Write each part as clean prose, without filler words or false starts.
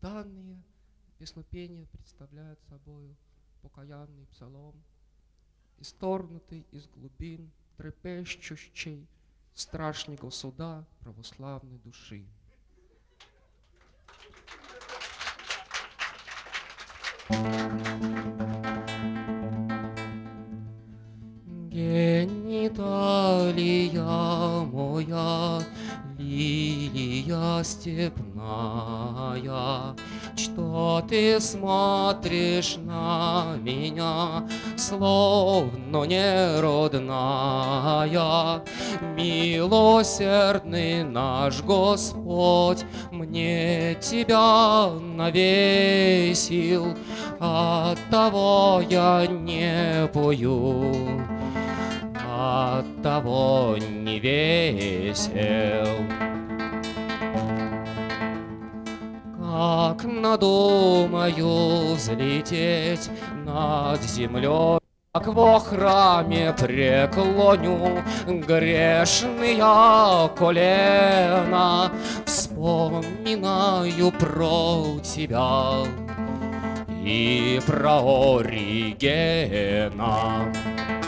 Данные песнопения представляют собою покаянный псалом, исторгнутый из глубин трепещущей страшного суда православной души. Гениталия моя, лилия степная, что ты смотришь на меня, словно неродная. Милосердный наш Господь мне тебя навесил, оттого я не пою, оттого не весел. Как надумаю взлететь над землей, как во храме преклоню грешные колена, вспоминаю про тебя и про Оригена.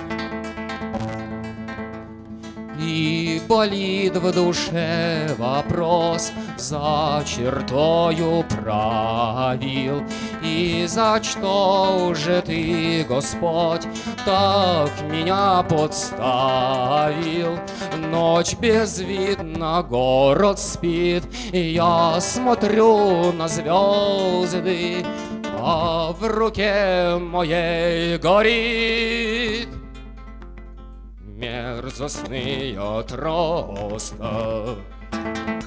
И болит в душе вопрос, за чертою правил, и за что же ты, Господь, так меня подставил? Ночь безвидна, город спит, и я смотрю на звезды, а в руке моей горит мерзостный отросток.